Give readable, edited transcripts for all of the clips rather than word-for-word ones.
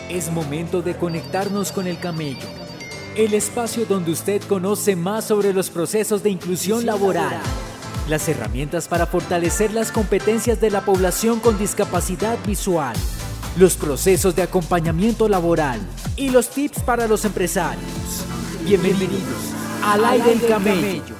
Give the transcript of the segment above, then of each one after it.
Es momento de conectarnos con el camello, el espacio donde usted conoce más sobre los procesos de inclusión laboral, las herramientas para fortalecer las competencias de la población con discapacidad visual, los procesos de acompañamiento laboral y los tips para los empresarios. Bienvenidos al Aire del Camello.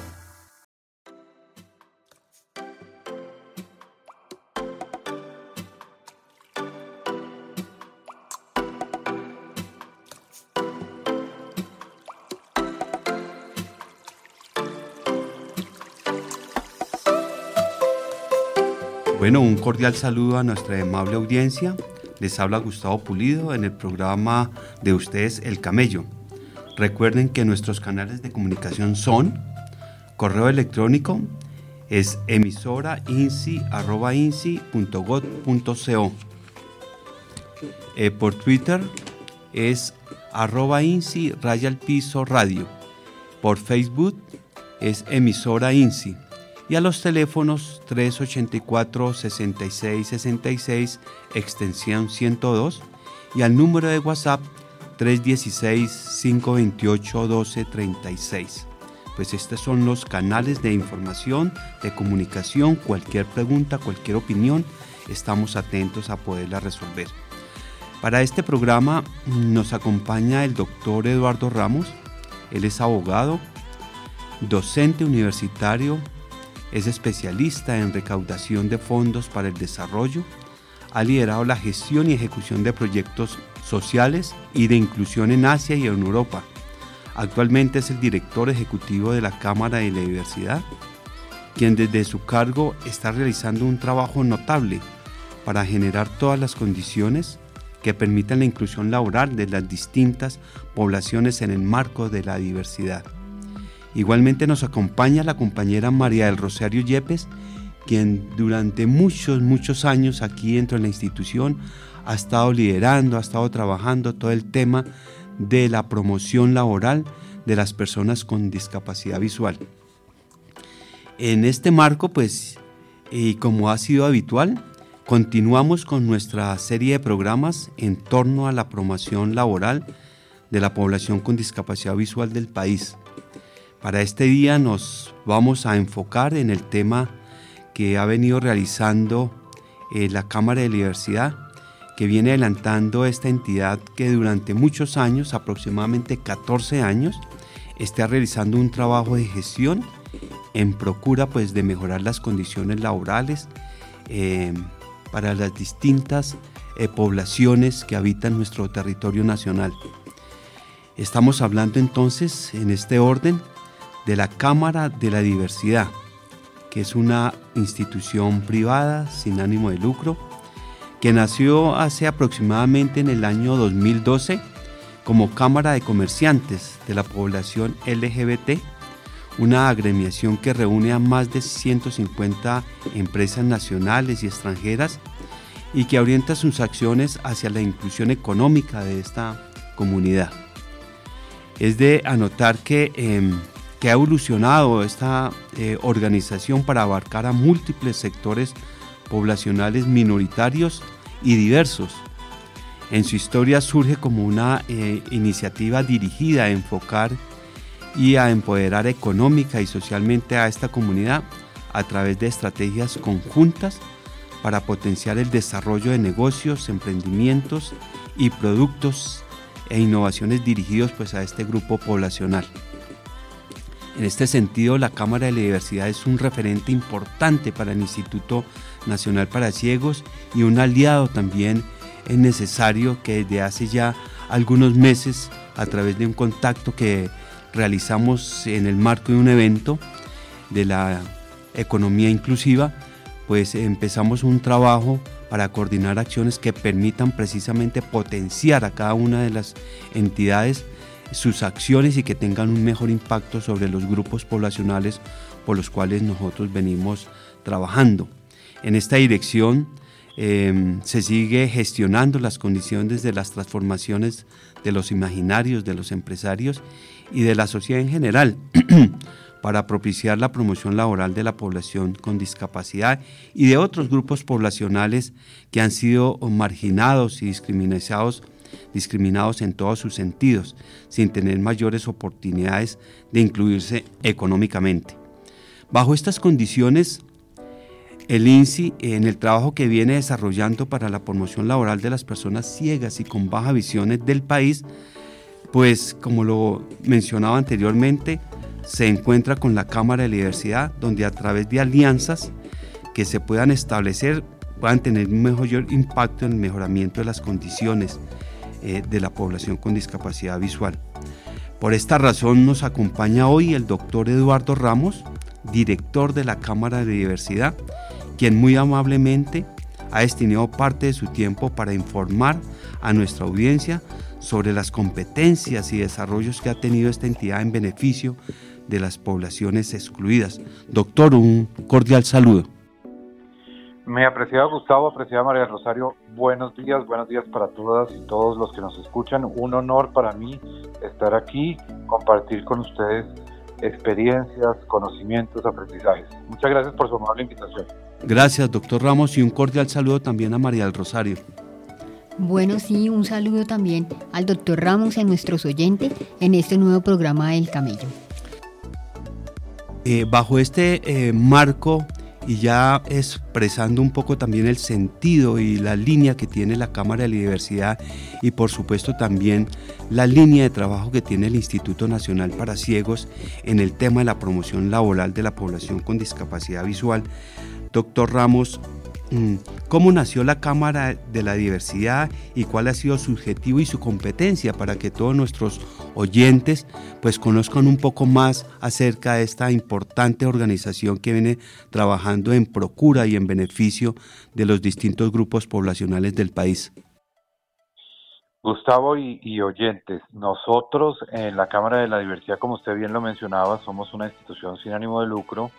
Bueno, un cordial saludo a nuestra amable audiencia. Les habla Gustavo Pulido en el programa de ustedes El Camello. Recuerden que nuestros canales de comunicación son correo electrónico, es emisora.insi@insi.gov.co. Por Twitter es @INSI_radio. Por Facebook es emisora INSI. Y a los teléfonos 384-6666, extensión 102, y al número de WhatsApp 316-528-1236. Pues estos son los canales de información, de comunicación. Cualquier pregunta, cualquier opinión, estamos atentos a poderla resolver. Para este programa nos acompaña el doctor Eduardo Ramos. Él es abogado, docente universitario, es especialista en recaudación de fondos para el desarrollo, ha liderado la gestión y ejecución de proyectos sociales y de inclusión en Asia y en Europa. Actualmente es el director ejecutivo de la Cámara de la Diversidad, quien desde su cargo está realizando un trabajo notable para generar todas las condiciones que permitan la inclusión laboral de las distintas poblaciones en el marco de la diversidad. Igualmente nos acompaña la compañera María del Rosario Yepes, quien durante muchos años aquí dentro de la institución ha estado liderando, ha estado trabajando todo el tema de la promoción laboral de las personas con discapacidad visual. En este marco, pues, y como ha sido habitual, continuamos con nuestra serie de programas en torno a la promoción laboral de la población con discapacidad visual del país. Para este día nos vamos a enfocar en el tema que ha venido realizando la Cámara de la Diversidad, que viene adelantando esta entidad que durante muchos años, aproximadamente 14 años, está realizando un trabajo de gestión en procura, pues, de mejorar las condiciones laborales para las distintas poblaciones que habitan nuestro territorio nacional. Estamos hablando entonces, en este orden, de la Cámara de la Diversidad, que es una institución privada sin ánimo de lucro, que nació hace aproximadamente en el año 2012 como Cámara de Comerciantes de la población LGBT, una agremiación que reúne a más de 150 empresas nacionales y extranjeras y que orienta sus acciones hacia la inclusión económica de esta comunidad. Es de anotar que ha evolucionado esta organización para abarcar a múltiples sectores poblacionales minoritarios y diversos. En su historia surge como una iniciativa dirigida a enfocar y a empoderar económica y socialmente a esta comunidad a través de estrategias conjuntas para potenciar el desarrollo de negocios, emprendimientos y productos e innovaciones dirigidos, pues, a este grupo poblacional. En este sentido, la Cámara de la Diversidad es un referente importante para el Instituto Nacional para Ciegos y un aliado también es necesario que desde hace ya algunos meses, a través de un contacto que realizamos en el marco de un evento de la economía inclusiva, pues empezamos un trabajo para coordinar acciones que permitan precisamente potenciar a cada una de las entidades sus acciones y que tengan un mejor impacto sobre los grupos poblacionales por los cuales nosotros venimos trabajando. En esta dirección se sigue gestionando las condiciones de las transformaciones de los imaginarios de los empresarios y de la sociedad en general para propiciar la promoción laboral de la población con discapacidad y de otros grupos poblacionales que han sido marginados y discriminados discriminados en todos sus sentidos, sin tener mayores oportunidades de incluirse económicamente. Bajo estas condiciones, el INSI, en el trabajo que viene desarrollando para la promoción laboral de las personas ciegas y con baja visión del país, pues como lo mencionaba anteriormente, se encuentra con la Cámara de la Diversidad, donde a través de alianzas que se puedan establecer, puedan tener un mayor impacto en el mejoramiento de las condiciones de la población con discapacidad visual. Por esta razón nos acompaña hoy el doctor Eduardo Ramos, director de la Cámara de Diversidad, quien muy amablemente ha destinado parte de su tiempo para informar a nuestra audiencia sobre las competencias y desarrollos que ha tenido esta entidad en beneficio de las poblaciones excluidas. Doctor, un cordial saludo. Mi apreciado Gustavo, apreciada María del Rosario, buenos días para todas y todos los que nos escuchan. Un honor para mí estar aquí, compartir con ustedes experiencias, conocimientos, aprendizajes. Muchas gracias por su amable invitación. Gracias, doctor Ramos, y un cordial saludo también a María del Rosario. Bueno, sí, un saludo también al doctor Ramos y a nuestros oyentes en este nuevo programa del Camello. Bajo este marco, y ya expresando un poco también el sentido y la línea que tiene la Cámara de la Diversidad y por supuesto también la línea de trabajo que tiene el Instituto Nacional para Ciegos en el tema de la promoción laboral de la población con discapacidad visual. Doctor Ramos, ¿cómo nació la Cámara de la Diversidad y cuál ha sido su objetivo y su competencia para que todos nuestros oyentes pues conozcan un poco más acerca de esta importante organización que viene trabajando en procura y en beneficio de los distintos grupos poblacionales del país? Gustavo y oyentes, nosotros en la Cámara de la Diversidad, como usted bien lo mencionaba, somos una institución sin ánimo de lucro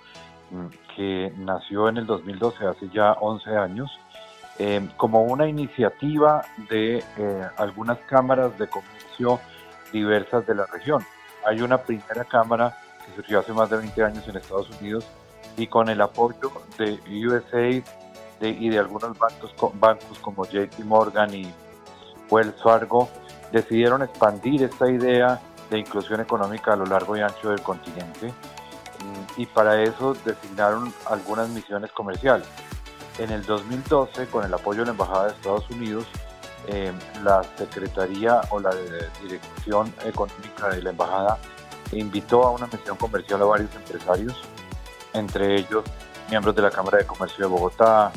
que nació en el 2012, hace ya 11 años, como una iniciativa de algunas cámaras de comercio diversas de la región. Hay una primera cámara que surgió hace más de 20 años en Estados Unidos y con el apoyo de USAID y de algunos bancos como JP Morgan y Wells Fargo, decidieron expandir esta idea de inclusión económica a lo largo y ancho del continente. Y para eso designaron algunas misiones comerciales. En el 2012, con el apoyo de la Embajada de Estados Unidos, la Secretaría o la Dirección Económica de la Embajada invitó a una misión comercial a varios empresarios, entre ellos miembros de la Cámara de Comercio de Bogotá,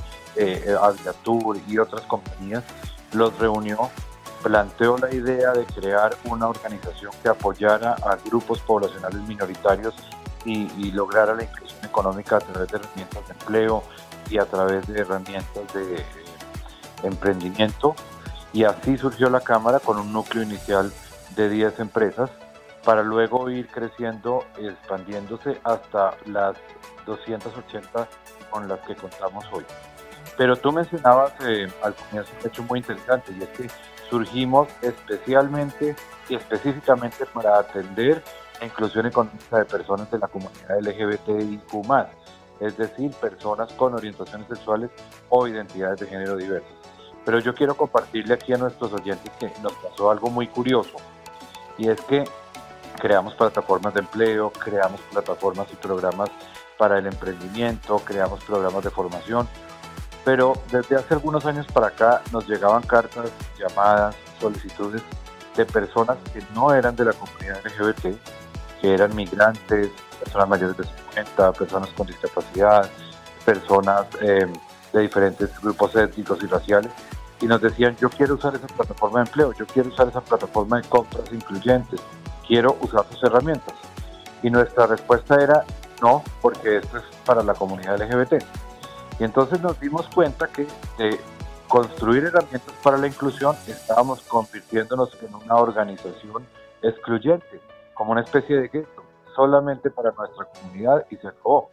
Aviatur y otras compañías. Los reunió, planteó la idea de crear una organización que apoyara a grupos poblacionales minoritarios y lograra la inclusión económica a través de herramientas de empleo y a través de herramientas de emprendimiento. Y así surgió la Cámara con un núcleo inicial de 10 empresas para luego ir creciendo, expandiéndose hasta las 280 con las que contamos hoy. Pero tú mencionabas al comienzo un hecho muy interesante, y es que surgimos especialmente y específicamente para atender la inclusión económica de personas de la comunidad LGBTIQ+, es decir, personas con orientaciones sexuales o identidades de género diversas. Pero yo quiero compartirle aquí a nuestros oyentes que nos pasó algo muy curioso, y es que creamos plataformas de empleo, creamos plataformas y programas para el emprendimiento, creamos programas de formación, pero desde hace algunos años para acá nos llegaban cartas, llamadas, solicitudes de personas que no eran de la comunidad LGBT, que eran migrantes, personas mayores de 50, personas con discapacidad, personas de diferentes grupos étnicos y raciales, y nos decían: yo quiero usar esa plataforma de empleo, yo quiero usar esa plataforma de compras incluyentes, quiero usar sus herramientas. Y nuestra respuesta era: no, porque esto es para la comunidad LGBT. Y entonces nos dimos cuenta que de construir herramientas para la inclusión estábamos convirtiéndonos en una organización excluyente, como una especie de gueto, solamente para nuestra comunidad, y se acabó.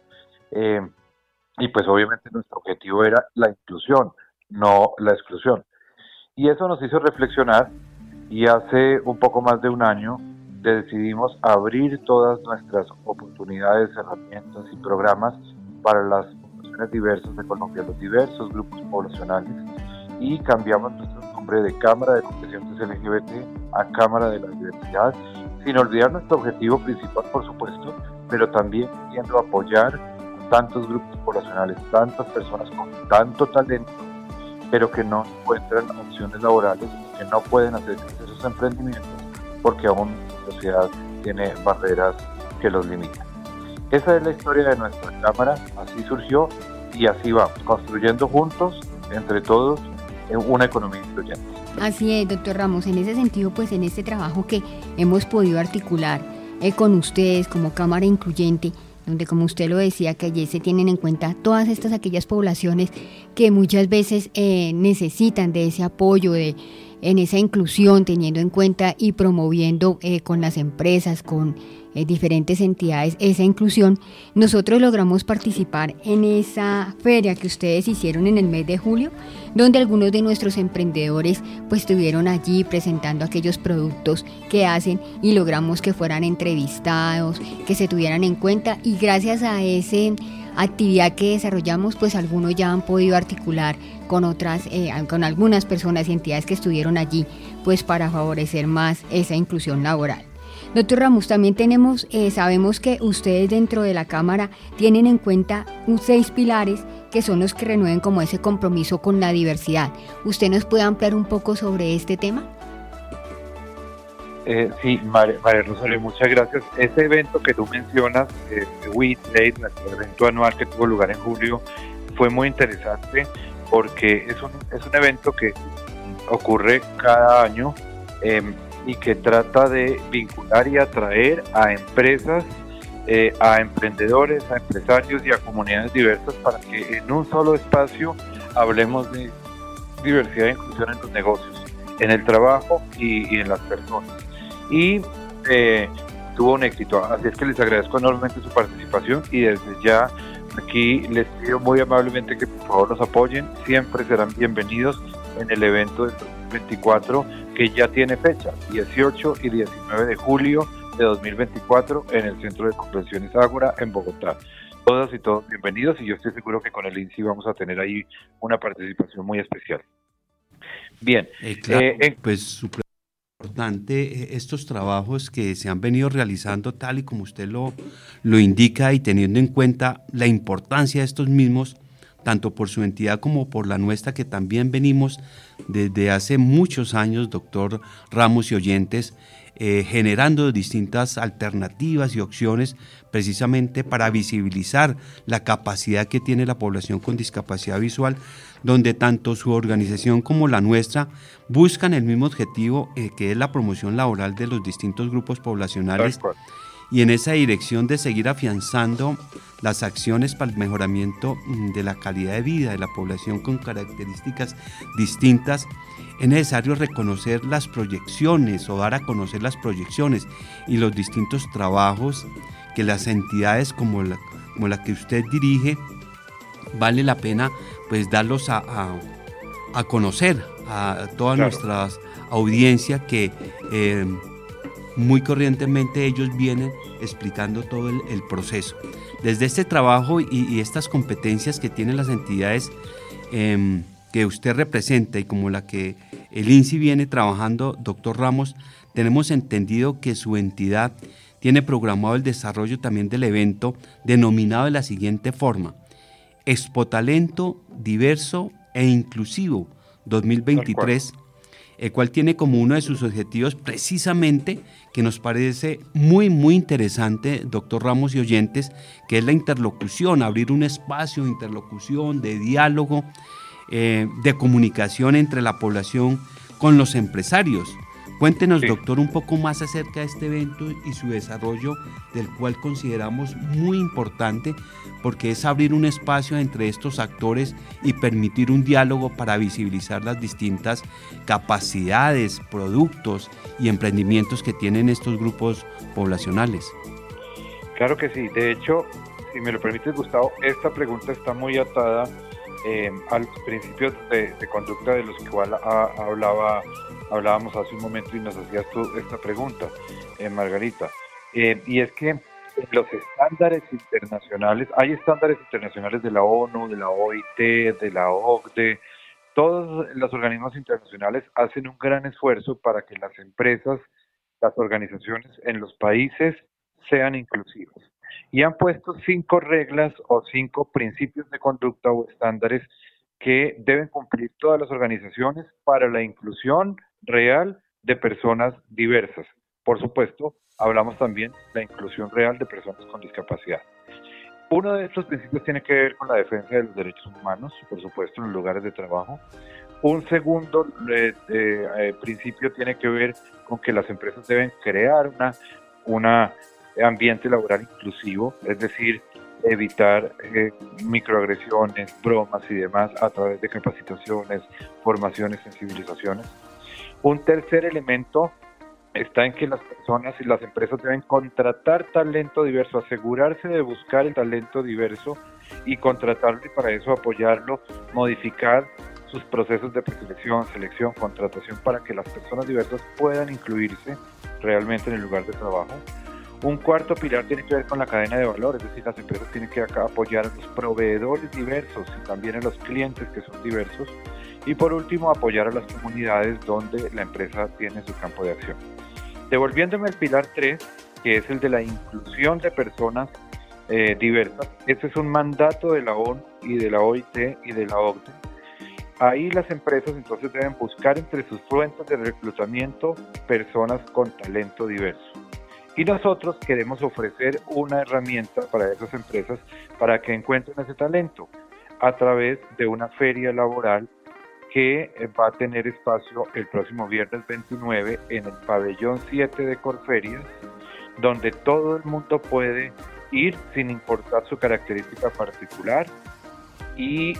Y pues obviamente nuestro objetivo era la inclusión, no la exclusión. Y eso nos hizo reflexionar, y hace un poco más de un año decidimos abrir todas nuestras oportunidades, herramientas y programas para las poblaciones diversas de Colombia, los diversos grupos poblacionales, y cambiamos nuestras conversaciones nombre de Cámara de Confesiones LGBT a Cámara de la Diversidad, sin olvidar nuestro objetivo principal, por supuesto, pero también queriendo apoyar a tantos grupos poblacionales, tantas personas con tanto talento, pero que no encuentran opciones laborales, que no pueden hacer esos emprendimientos porque aún la sociedad tiene barreras que los limitan. Esa es la historia de nuestra Cámara, así surgió y así vamos, construyendo juntos, entre todos, una economía incluyente. Así es, doctor Ramos. En ese sentido, pues en este trabajo que hemos podido articular con ustedes como Cámara Incluyente, donde, como usted lo decía, que allí se tienen en cuenta todas aquellas poblaciones que muchas veces necesitan de ese apoyo, en esa inclusión, teniendo en cuenta y promoviendo con las empresas, con diferentes entidades esa inclusión. Nosotros logramos participar en esa feria que ustedes hicieron en el mes de julio, donde algunos de nuestros emprendedores pues estuvieron allí presentando aquellos productos que hacen y logramos que fueran entrevistados, que se tuvieran en cuenta, y gracias a esa actividad que desarrollamos, pues algunos ya han podido articular con con algunas personas y entidades que estuvieron allí, pues para favorecer más esa inclusión laboral. Doctor Ramos, también sabemos que ustedes dentro de la Cámara tienen en cuenta 6 pilares que son los que renueven como ese compromiso con la diversidad. ¿Usted nos puede ampliar un poco sobre este tema? Sí, María Rosario, muchas gracias. Ese evento que tú mencionas, We Trade, nuestro evento anual que tuvo lugar en julio, fue muy interesante porque es un evento que ocurre cada año y que trata de vincular y atraer a empresas, a emprendedores, a empresarios y a comunidades diversas para que en un solo espacio hablemos de diversidad e inclusión en los negocios, en el trabajo y en las personas. Y tuvo un éxito, así es que les agradezco enormemente su participación y desde ya aquí les pido muy amablemente que por favor nos apoyen, siempre serán bienvenidos en el evento del 2024 que ya tiene fecha, 18 y 19 de julio de 2024 en el Centro de Convenciones Ágora en Bogotá. Todas y todos bienvenidos y yo estoy seguro que con el INSI vamos a tener ahí una participación muy especial. Bien, claro, pues súper importante estos trabajos que se han venido realizando tal y como usted lo indica y teniendo en cuenta la importancia de estos mismos, tanto por su entidad como por la nuestra, que también venimos desde hace muchos años, doctor Ramos y oyentes, generando distintas alternativas y opciones precisamente para visibilizar la capacidad que tiene la población con discapacidad visual, donde tanto su organización como la nuestra buscan el mismo objetivo, que es la promoción laboral de los distintos grupos poblacionales, y en esa dirección de seguir afianzando las acciones para el mejoramiento de la calidad de vida de la población con características distintas. Es necesario reconocer las proyecciones o dar a conocer las proyecciones y los distintos trabajos que las entidades como la que usted dirige, vale la pena pues darlos a conocer a toda nuestra audiencia que muy corrientemente ellos vienen explicando todo el proceso. Desde este trabajo y estas competencias que tienen las entidades que usted representa y como la que el INSI viene trabajando, doctor Ramos, tenemos entendido que su entidad tiene programado el desarrollo también del evento denominado de la siguiente forma: Expotalento Diverso e Inclusivo 2023, el cual tiene como uno de sus objetivos precisamente, que nos parece muy interesante, doctor Ramos y oyentes, que es la interlocución, abrir un espacio de interlocución, de diálogo, de comunicación entre la población con los empresarios. Cuéntenos, doctor, un poco más acerca de este evento y su desarrollo, del cual consideramos muy importante, porque es abrir un espacio entre estos actores y permitir un diálogo para visibilizar las distintas capacidades, productos y emprendimientos que tienen estos grupos poblacionales. Claro que sí. De hecho, si me lo permites, Gustavo, esta pregunta está muy atada a los principios de conducta de los que hablábamos hace un momento y nos hacías tú esta pregunta, Margarita. Y es que los estándares internacionales, hay estándares internacionales de la ONU, de la OIT, de la OCDE, todos los organismos internacionales hacen un gran esfuerzo para que las empresas, las organizaciones en los países sean inclusivas. Y han puesto 5 reglas o 5 principios de conducta o estándares que deben cumplir todas las organizaciones para la inclusión real de personas diversas. Por supuesto, hablamos también de la inclusión real de personas con discapacidad. Uno de estos principios tiene que ver con la defensa de los derechos humanos, por supuesto, en los lugares de trabajo. Un segundo principio tiene que ver con que las empresas deben crear un ambiente laboral inclusivo, es decir, evitar microagresiones, bromas y demás a través de capacitaciones, formaciones, sensibilizaciones. Un tercer elemento está en que las personas y las empresas deben contratar talento diverso, asegurarse de buscar el talento diverso y contratarlo, y para eso apoyarlo, modificar sus procesos de preselección, selección, contratación para que las personas diversas puedan incluirse realmente en el lugar de trabajo. Un cuarto pilar tiene que ver con la cadena de valor, es decir, las empresas tienen que apoyar a los proveedores diversos y también a los clientes que son diversos. Y por último, apoyar a las comunidades donde la empresa tiene su campo de acción. Devolviéndome al pilar 3, que es el de la inclusión de personas diversas, este es un mandato de la ONU y de la OIT y de la OCDE. Ahí las empresas entonces deben buscar entre sus fuentes de reclutamiento personas con talento diverso. Y nosotros queremos ofrecer una herramienta para esas empresas para que encuentren ese talento a través de una feria laboral que va a tener espacio el próximo viernes 29 en el pabellón 7 de Corferias, donde todo el mundo puede ir sin importar su característica particular y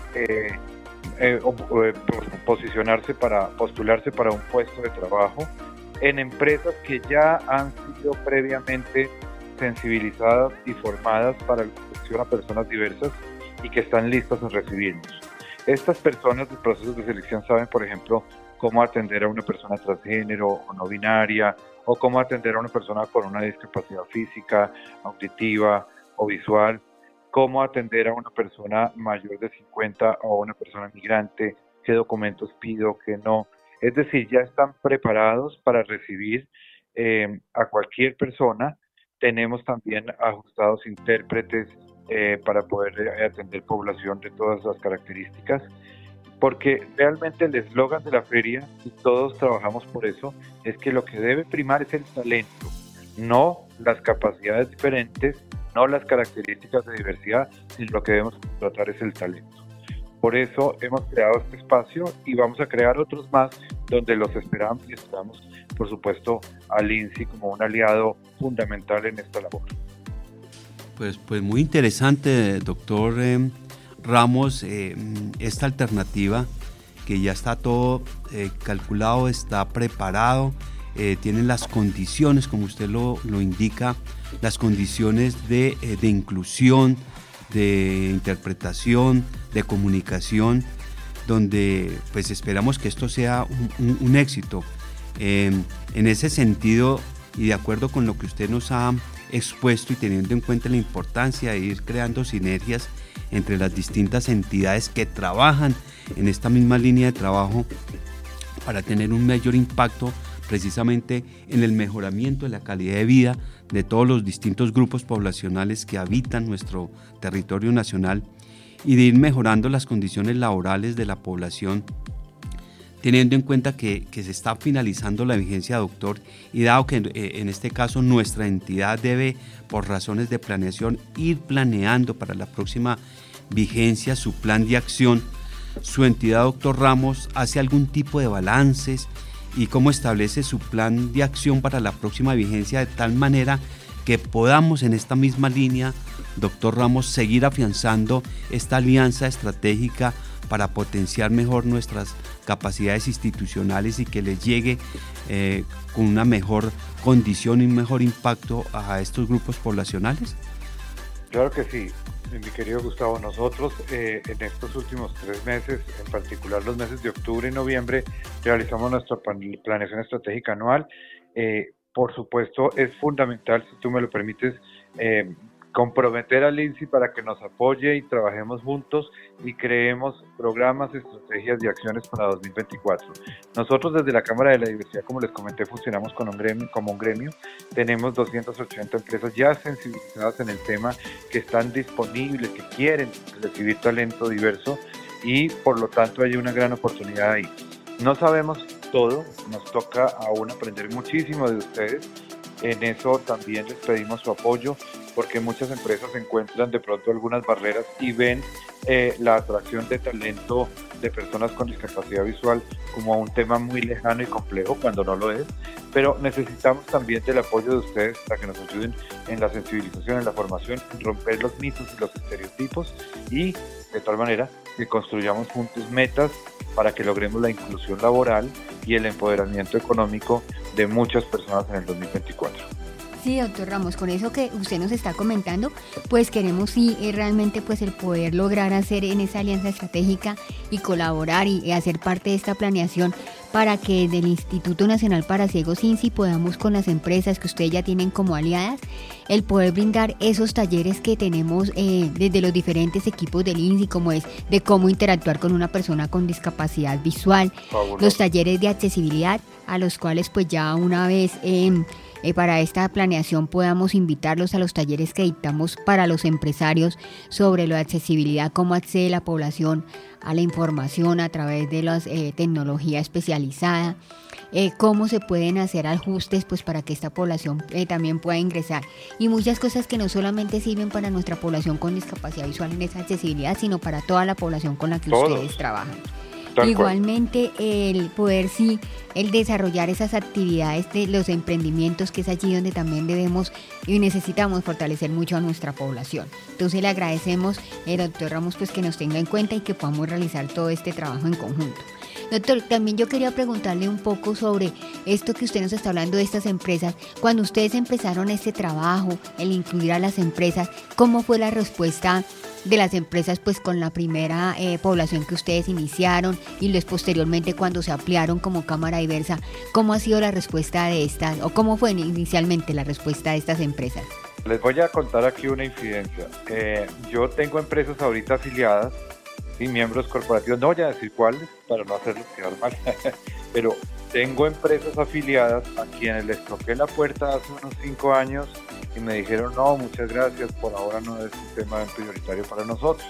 postularse para un puesto de trabajo en empresas que ya han sido previamente sensibilizadas y formadas para la atención a personas diversas y que están listas a recibirnos. Estas personas del proceso de selección saben, por ejemplo, cómo atender a una persona transgénero o no binaria, o cómo atender a una persona con una discapacidad física, auditiva o visual, cómo atender a una persona mayor de 50 o a una persona migrante, qué documentos pido, qué no. Es decir, ya están preparados para recibir a cualquier persona. Tenemos también ajustados intérpretes para poder atender población de todas las características, porque realmente el eslogan de la feria, y todos trabajamos por eso, es que lo que debe primar es el talento, no las capacidades diferentes, no las características de diversidad, sino lo que debemos tratar es el talento. Por eso hemos creado este espacio y vamos a crear otros más donde los esperamos y esperamos, por supuesto, al INSI como un aliado fundamental en esta labor. Pues muy interesante, doctor Ramos, esta alternativa que ya está todo calculado, está preparado, tienen las condiciones, como usted lo indica, las condiciones de inclusión, de interpretación, de comunicación, donde pues esperamos que esto sea un éxito. En ese sentido, y de acuerdo con lo que usted nos ha expuesto y teniendo en cuenta la importancia de ir creando sinergias entre las distintas entidades que trabajan en esta misma línea de trabajo para tener un mayor impacto precisamente en el mejoramiento de la calidad de vida de todos los distintos grupos poblacionales que habitan nuestro territorio nacional y de ir mejorando las condiciones laborales de la población, teniendo en cuenta que se está finalizando la vigencia, doctor, y dado que en este caso nuestra entidad debe, por razones de planeación, ir planeando para la próxima vigencia su plan de acción, su entidad, doctor Ramos, hace algún tipo de balances y cómo establece su plan de acción para la próxima vigencia de tal manera que podamos en esta misma línea, doctor Ramos, seguir afianzando esta alianza estratégica para potenciar mejor nuestras capacidades institucionales y que les llegue con una mejor condición y un mejor impacto a estos grupos poblacionales? Claro que sí, mi querido Gustavo. Nosotros en estos últimos 3 meses, en particular los meses de octubre y noviembre, realizamos nuestra planeación estratégica anual. Por supuesto, es fundamental, si tú me lo permites, comprometer al INSI para que nos apoye y trabajemos juntos y creemos programas, estrategias y acciones para 2024. Nosotros desde la Cámara de la Diversidad, como les comenté, funcionamos como un gremio. Tenemos 280 empresas ya sensibilizadas en el tema, que están disponibles, que quieren recibir talento diverso y por lo tanto hay una gran oportunidad ahí. No sabemos todo, nos toca aún aprender muchísimo de ustedes. En eso también les pedimos su apoyo, porque muchas empresas encuentran de pronto algunas barreras y ven la atracción de talento de personas con discapacidad visual como un tema muy lejano y complejo, cuando no lo es. Pero necesitamos también del apoyo de ustedes para que nos ayuden en la sensibilización, en la formación, en romper los mitos y los estereotipos, y de tal manera que construyamos juntos metas para que logremos la inclusión laboral y el empoderamiento económico de muchas personas en el 2024. Sí, doctor Ramos, con eso que usted nos está comentando, pues queremos realmente pues el poder lograr hacer en esa alianza estratégica y colaborar y hacer parte de esta planeación para que desde el Instituto Nacional para Ciegos INSI podamos, con las empresas que ustedes ya tienen como aliadas, el poder brindar esos talleres que tenemos desde los diferentes equipos del INSI, como es de cómo interactuar con una persona con discapacidad visual, los talleres de accesibilidad, a los cuales pues ya una vez para esta planeación podamos invitarlos a los talleres que dictamos para los empresarios sobre la accesibilidad, cómo accede la población a la información a través de la tecnología especializada, cómo se pueden hacer ajustes pues para que esta población también pueda ingresar, y muchas cosas que no solamente sirven para nuestra población con discapacidad visual en esa accesibilidad, sino para toda la población con la que ustedes trabajan. Igualmente el poder el desarrollar esas actividades de los emprendimientos, que es allí donde también debemos y necesitamos fortalecer mucho a nuestra población. Entonces le agradecemos, doctor Ramos, pues que nos tenga en cuenta y que podamos realizar todo este trabajo en conjunto. Doctor, también yo quería preguntarle un poco sobre esto que usted nos está hablando de estas empresas. Cuando ustedes empezaron este trabajo, el incluir a las empresas, ¿cómo fue la respuesta de las empresas pues con la primera población que ustedes iniciaron, y luego posteriormente cuando se ampliaron como Cámara Diversa? ¿Cómo ha sido la respuesta de estas, o cómo fue inicialmente la respuesta de estas empresas? Les voy a contar aquí una infidencia. Yo tengo empresas ahorita afiliadas y miembros corporativos, no voy a decir cuáles para no hacerlos quedar mal, pero tengo empresas afiliadas a quienes les toqué la puerta hace unos 5 años y me dijeron: no, muchas gracias, por ahora no es un tema prioritario para nosotros.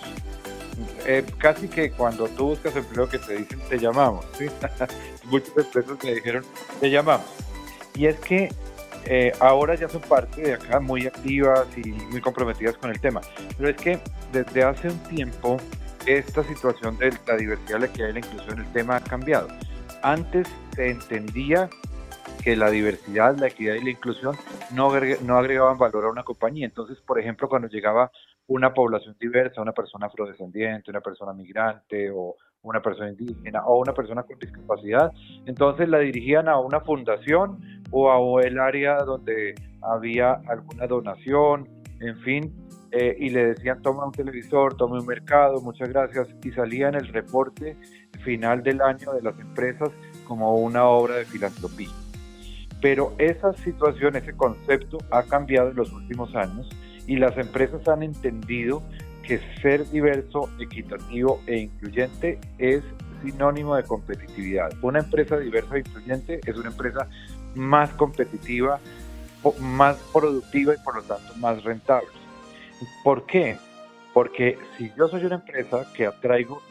Casi que cuando tú buscas empleo que te dicen te llamamos, ¿sí? Muchas empresas me dijeron te llamamos, y es que ahora ya son parte de acá, muy activas y muy comprometidas con el tema, pero es que desde hace un tiempo esta situación de la diversidad, la equidad y la inclusión, el tema ha cambiado. Antes se entendía que la diversidad, la equidad y la inclusión no agregaban valor a una compañía. Entonces, por ejemplo, cuando llegaba una población diversa, una persona afrodescendiente, una persona migrante o una persona indígena o una persona con discapacidad, entonces la dirigían a una fundación o a el área donde había alguna donación, en fin, y le decían: toma un televisor, tome un mercado, muchas gracias, y salía en el reporte final del año de las empresas como una obra de filantropía. Pero esa situación, ese concepto ha cambiado en los últimos años, y las empresas han entendido que ser diverso, equitativo e incluyente es sinónimo de competitividad. Una empresa diversa e incluyente es una empresa más competitiva, más productiva y por lo tanto más rentable. ¿Por qué? Porque si yo soy una empresa que atraigo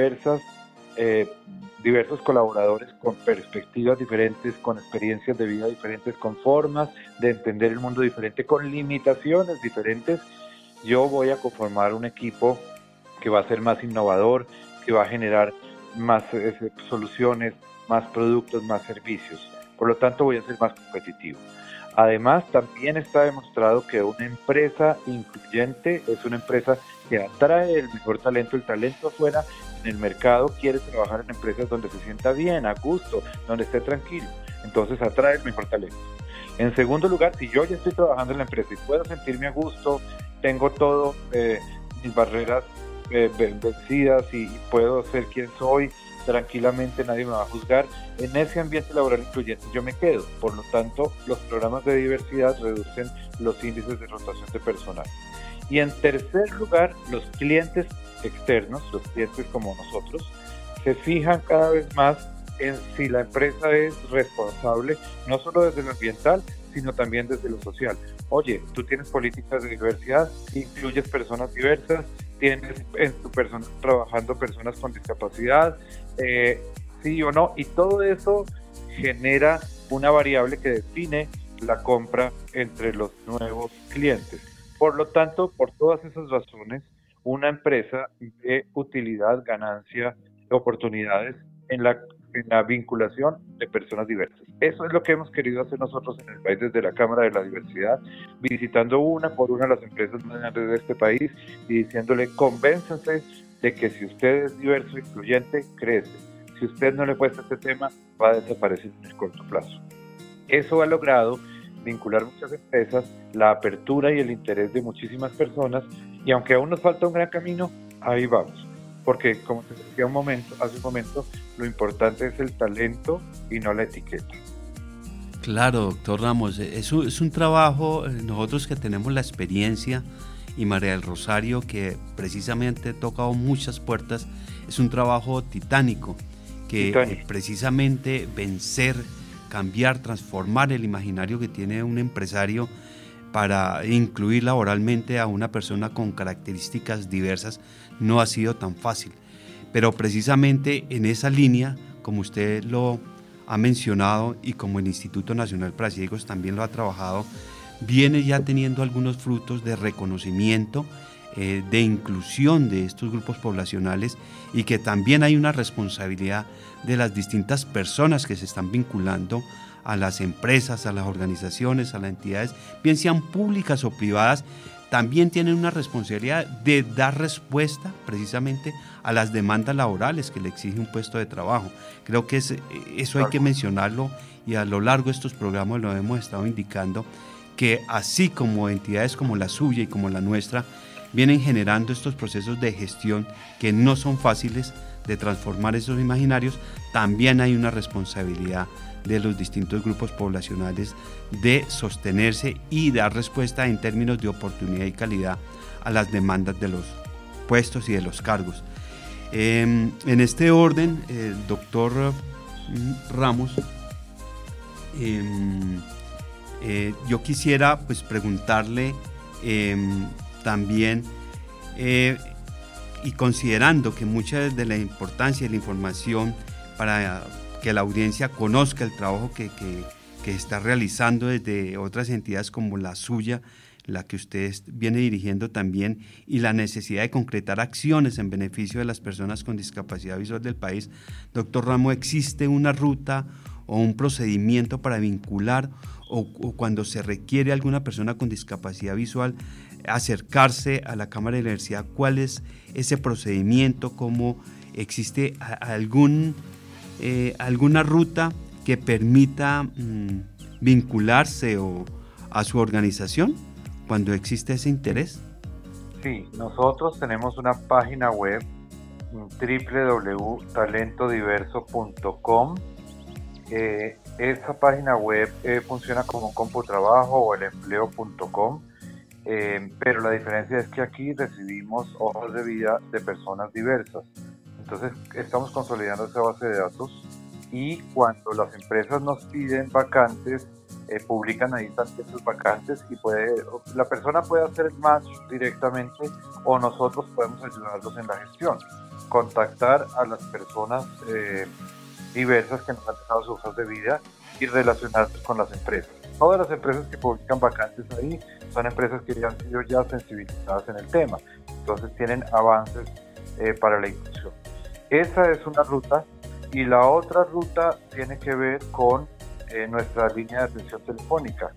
diversos colaboradores con perspectivas diferentes, con experiencias de vida diferentes, con formas de entender el mundo diferente, con limitaciones diferentes, yo voy a conformar un equipo que va a ser más innovador, que va a generar más soluciones, más productos, más servicios. Por lo tanto, voy a ser más competitivo. Además, también está demostrado que una empresa incluyente es una empresa que atrae el mejor talento, el talento afuera en el mercado quiere trabajar en empresas donde se sienta bien, a gusto, donde esté tranquilo. Entonces atrae el mejor talento. En segundo lugar, si yo ya estoy trabajando en la empresa y puedo sentirme a gusto, tengo todo, mis barreras vencidas y puedo ser quien soy tranquilamente, nadie me va a juzgar, en ese ambiente laboral incluyente yo me quedo. Por lo tanto, los programas de diversidad reducen los índices de rotación de personal. Y en tercer lugar, los clientes externos, los clientes como nosotros, se fijan cada vez más en si la empresa es responsable, no solo desde lo ambiental, sino también desde lo social. Oye, tú tienes políticas de diversidad, incluyes personas diversas, tienes en tu persona trabajando personas con discapacidad, sí o no, y todo eso genera una variable que define la compra entre los nuevos clientes. Por lo tanto, por todas esas razones, una empresa ve utilidad, ganancia, oportunidades en la vinculación de personas diversas. Eso es lo que hemos querido hacer nosotros en el país desde la Cámara de la Diversidad, visitando una por una las empresas más grandes de este país y diciéndole, convénzanse de que si usted es diverso e incluyente, crece. Si usted no le cuesta este tema, va a desaparecer en el corto plazo. Eso ha logrado vincular muchas empresas, la apertura y el interés de muchísimas personas, y aunque aún nos falta un gran camino, ahí vamos. Porque, como te decía hace un momento, lo importante es el talento y no la etiqueta. Claro, doctor Ramos, es un trabajo, nosotros que tenemos la experiencia, y María del Rosario, que precisamente ha tocado muchas puertas, es un trabajo titánico, que precisamente vencer, cambiar, transformar el imaginario que tiene un empresario para incluir laboralmente a una persona con características diversas no ha sido tan fácil. Pero precisamente en esa línea, como usted lo ha mencionado y como el Instituto Nacional para Ciegos también lo ha trabajado, viene ya teniendo algunos frutos de reconocimiento, de inclusión de estos grupos poblacionales, y que también hay una responsabilidad de las distintas personas que se están vinculando a las empresas, a las organizaciones, a las entidades, bien sean públicas o privadas, también tienen una responsabilidad de dar respuesta precisamente a las demandas laborales que le exige un puesto de trabajo. Creo que eso hay que mencionarlo, y a lo largo de estos programas lo hemos estado indicando, que así como entidades como la suya y como la nuestra vienen generando estos procesos de gestión que no son fáciles de transformar esos imaginarios, también hay una responsabilidad de los distintos grupos poblacionales de sostenerse y dar respuesta en términos de oportunidad y calidad a las demandas de los puestos y de los cargos. En este orden, doctor Ramos, yo quisiera pues preguntarle también, y considerando que mucha de la importancia de la información para que la audiencia conozca el trabajo que está realizando desde otras entidades como la suya, la que usted viene dirigiendo también, y la necesidad de concretar acciones en beneficio de las personas con discapacidad visual del país, doctor Ramos, ¿existe una ruta o un procedimiento para vincular o cuando se requiere alguna persona con discapacidad visual acercarse a la Cámara de la Diversidad? ¿Cuál es ese procedimiento? ¿Cómo existe alguna ruta que permita vincularse a su organización cuando existe ese interés? Sí, nosotros tenemos una página web, www.talentodiverso.com. Esa página web funciona como un CompuTrabajo o elempleo.com, pero la diferencia es que aquí recibimos hojas de vida de personas diversas. Entonces estamos consolidando esa base de datos, y cuando las empresas nos piden vacantes, publican ahí también sus vacantes, y la persona puede hacer el match directamente, o nosotros podemos ayudarlos en la gestión, contactar a las personas diversas que nos han dejado sus hojas de vida y relacionarse con las empresas. Todas las empresas que publican vacantes ahí son empresas que ya han sido sensibilizadas en el tema, entonces tienen avances para la inclusión. Esa es una ruta, y la otra ruta tiene que ver con nuestra línea de atención telefónica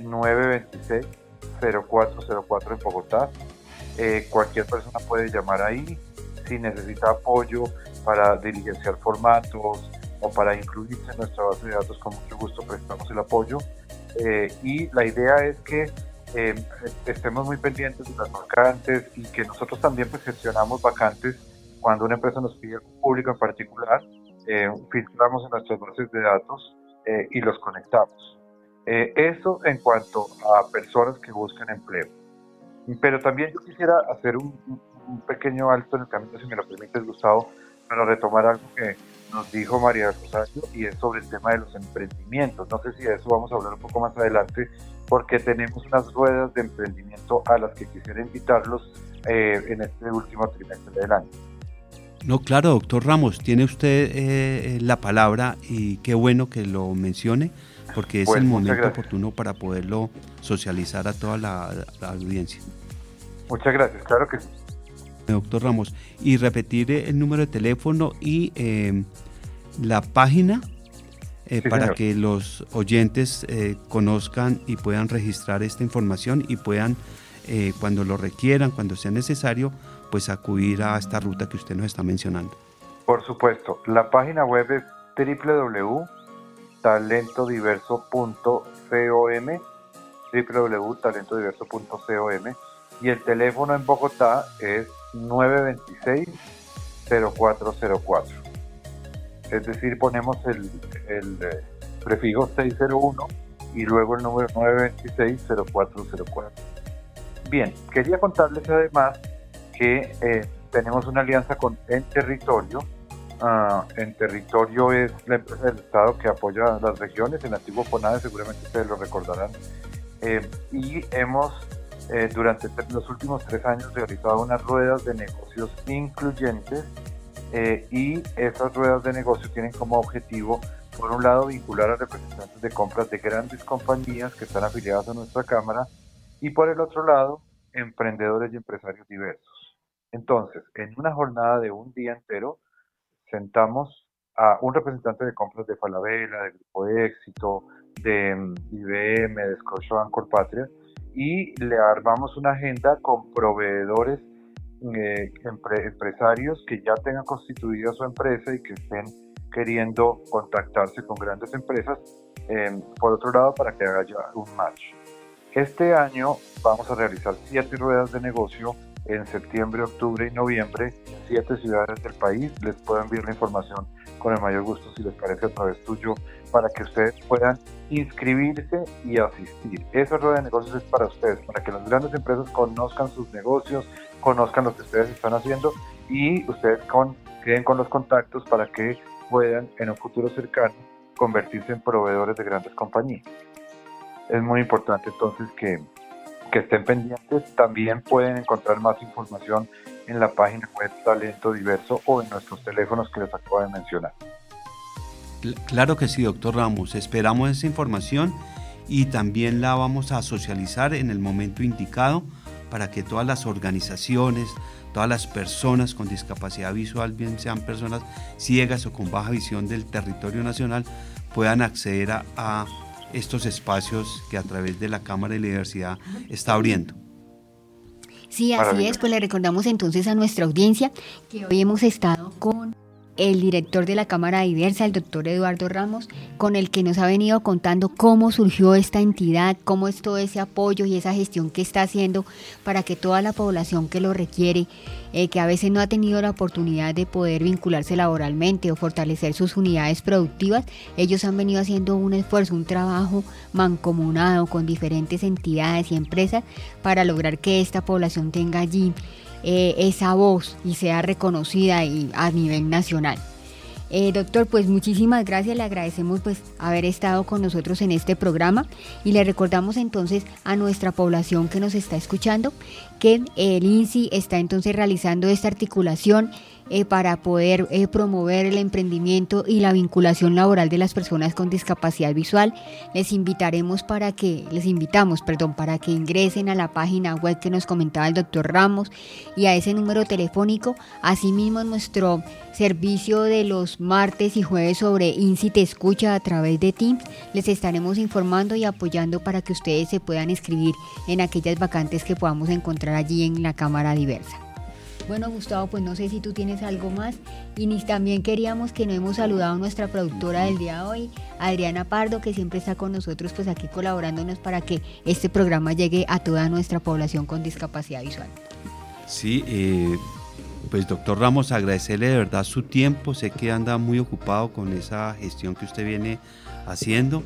926-0404 en Bogotá. Cualquier persona puede llamar ahí si necesita apoyo para diligenciar formatos o para incluirse en nuestra base de datos. Con mucho gusto prestamos el apoyo, y la idea es que estemos muy pendientes de las vacantes, y que nosotros también pues gestionamos vacantes cuando una empresa nos pide un público en particular. Filtramos en nuestras bases de datos y los conectamos. Eso en cuanto a personas que buscan empleo. Pero también yo quisiera hacer un pequeño alto en el camino, si me lo permites, Gustavo, para retomar algo que nos dijo María Rosario, y es sobre el tema de los emprendimientos. No sé si de eso vamos a hablar un poco más adelante, porque tenemos unas ruedas de emprendimiento a las que quisiera invitarlos en este último trimestre del año. No, claro, doctor Ramos, tiene usted la palabra y qué bueno que lo mencione, porque es el momento oportuno para poderlo socializar a toda la audiencia. Muchas gracias, claro que sí. Doctor Ramos, y repetir el número de teléfono y la página para señor, que los oyentes conozcan y puedan registrar esta información y puedan, cuando lo requieran, cuando sea necesario, pues acudir a esta ruta que usted nos está mencionando. Por supuesto, la página web es www.talentodiverso.com y el teléfono en Bogotá es 926-0404. Es decir, ponemos el prefijo 601 y luego el número 926-0404. Bien, quería contarles además que tenemos una alianza con En Territorio. En Territorio es la empresa del Estado que apoya a las regiones, el antiguo FONADE, seguramente ustedes lo recordarán, y hemos durante los últimos 3 años realizado unas ruedas de negocios incluyentes, y esas ruedas de negocios tienen como objetivo, por un lado, vincular a representantes de compras de grandes compañías que están afiliadas a nuestra Cámara, y por el otro lado, emprendedores y empresarios diversos. Entonces, en una jornada de un día entero, sentamos a un representante de compras de Falabella, de Grupo Éxito, de IBM, de Scotiabank Colpatria, y le armamos una agenda con proveedores, empresarios que ya tengan constituida su empresa y que estén queriendo contactarse con grandes empresas, por otro lado, para que haya un match. Este año vamos a realizar 7 ruedas de negocio en septiembre, octubre y noviembre en 7 ciudades del país. Les puedo enviar la información con el mayor gusto, si les parece, a través tuyo, para que ustedes puedan inscribirse y asistir. Esa rueda de negocios es para ustedes, para que las grandes empresas conozcan sus negocios, conozcan lo que ustedes están haciendo, y ustedes queden con los contactos para que puedan en un futuro cercano convertirse en proveedores de grandes compañías. Es muy importante entonces que estén pendientes. También pueden encontrar más información en la página web Talento Diverso o en nuestros teléfonos que les acabo de mencionar. Claro que sí, doctor Ramos. Esperamos esa información y también la vamos a socializar en el momento indicado para que todas las organizaciones, todas las personas con discapacidad visual, bien sean personas ciegas o con baja visión del territorio nacional, puedan acceder a estos espacios que a través de la Cámara de la Diversidad está abriendo. Sí, así es, pues le recordamos entonces a nuestra audiencia que hoy hemos estado con el director de la Cámara Diversa, el doctor Eduardo Ramos, con el que nos ha venido contando cómo surgió esta entidad, cómo es todo ese apoyo y esa gestión que está haciendo para que toda la población que lo requiere, que a veces no ha tenido la oportunidad de poder vincularse laboralmente o fortalecer sus unidades productivas, ellos han venido haciendo un esfuerzo, un trabajo mancomunado con diferentes entidades y empresas para lograr que esta población tenga allí esa voz y sea reconocida y a nivel nacional. Doctor, pues muchísimas gracias, le agradecemos pues haber estado con nosotros en este programa y le recordamos entonces a nuestra población que nos está escuchando que el INSI está entonces realizando esta articulación para poder promover el emprendimiento y la vinculación laboral de las personas con discapacidad visual. Les invitamos para que ingresen a la página web que nos comentaba el doctor Ramos y a ese número telefónico. Asimismo, en nuestro servicio de los martes y jueves sobre INSI Te Escucha a través de Teams, les estaremos informando y apoyando para que ustedes se puedan inscribir en aquellas vacantes que podamos encontrar allí en la Cámara Diversa. Bueno, Gustavo, pues no sé si tú tienes algo más y también queríamos que no hemos saludado a nuestra productora del día de hoy, Adriana Pardo, que siempre está con nosotros pues aquí colaborándonos para que este programa llegue a toda nuestra población con discapacidad visual. Sí, pues doctor Ramos, agradecerle de verdad su tiempo, sé que anda muy ocupado con esa gestión que usted viene haciendo.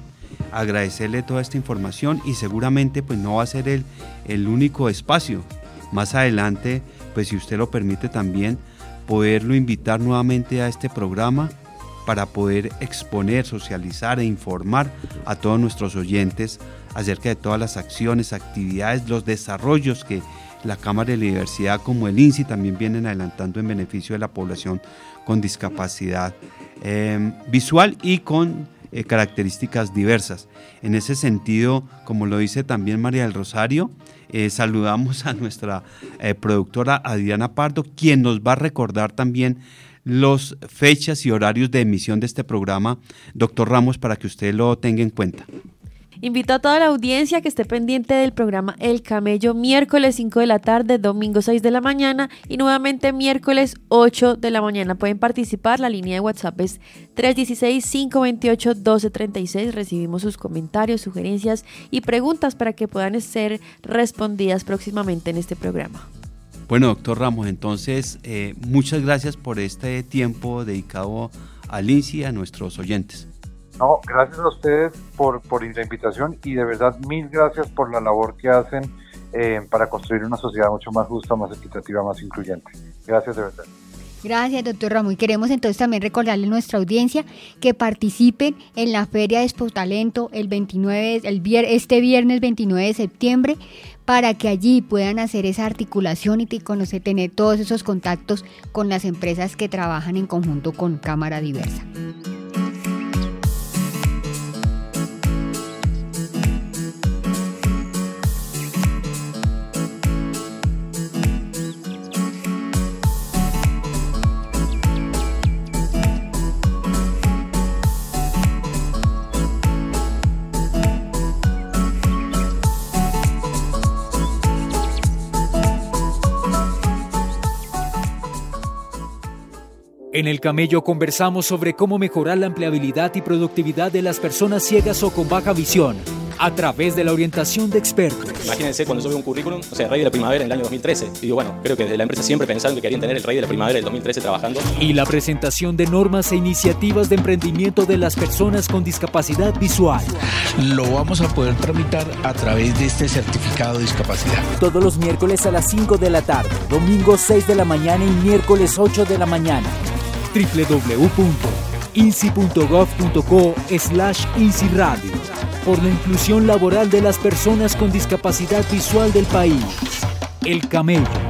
agradecerle toda esta información y seguramente pues no va a ser el único espacio. Más adelante, pues si usted lo permite también, poderlo invitar nuevamente a este programa para poder exponer, socializar e informar a todos nuestros oyentes acerca de todas las acciones, actividades, los desarrollos que la Cámara de la Diversidad como el INSI también vienen adelantando en beneficio de la población con discapacidad visual y con características diversas. En ese sentido, como lo dice también María del Rosario, saludamos a nuestra productora Adriana Pardo, quien nos va a recordar también las fechas y horarios de emisión de este programa, doctor Ramos, para que usted lo tenga en cuenta. Invito a toda la audiencia que esté pendiente del programa El Camello, miércoles 5 de la tarde, domingo 6 de la mañana y nuevamente miércoles 8 de la mañana. Pueden participar, la línea de WhatsApp es 316-528-1236. Recibimos sus comentarios, sugerencias y preguntas para que puedan ser respondidas próximamente en este programa. Bueno, doctor Ramos, entonces muchas gracias por este tiempo dedicado al INSI y a nuestros oyentes. No, gracias a ustedes por la invitación y de verdad mil gracias por la labor que hacen para construir una sociedad mucho más justa, más equitativa, más incluyente. Gracias de verdad. Gracias, doctor Ramos. Y queremos entonces también recordarle a nuestra audiencia que participen en la Feria de Expotalento este viernes 29 de septiembre para que allí puedan hacer esa articulación y tener todos esos contactos con las empresas que trabajan en conjunto con Cámara Diversa. En El Camello conversamos sobre cómo mejorar la empleabilidad y productividad de las personas ciegas o con baja visión a través de la orientación de expertos. Imagínense cuando yo veo un currículum, Rey de la Primavera en el año 2013. Y digo, bueno, creo que desde la empresa siempre pensaron que querían tener el Rey de la Primavera del 2013 trabajando. Y la presentación de normas e iniciativas de emprendimiento de las personas con discapacidad visual. Lo vamos a poder tramitar a través de este certificado de discapacidad. Todos los miércoles a las 5 de la tarde, domingo 6 de la mañana y miércoles 8 de la mañana. www.insi.gov.co/INSI Radio, por la inclusión laboral de las personas con discapacidad visual del país. El Camello.